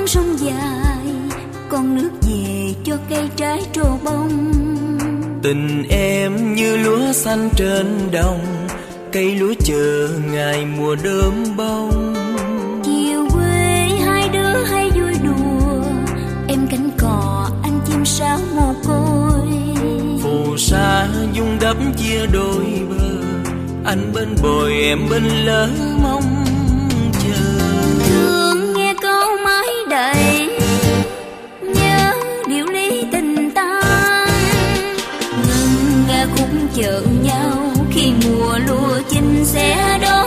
sông dài, con nước về cho cây trái trổ bông. Tình em như lúa xanh trên đồng, cây lúa chờ ngày mùa đơm bông. Chiều quê hai đứa hay vui đùa, em cánh cò anh chim sáo mồ côi. Phù sa dung đắp chia đôi bờ, anh bên bồi em bên lỡ mong chờ. Thương nghe câu mái đầy, nhớ điệu ly tình ta, ngân nga khúc chờ nhau khi mùa lúa chín sẽ đón.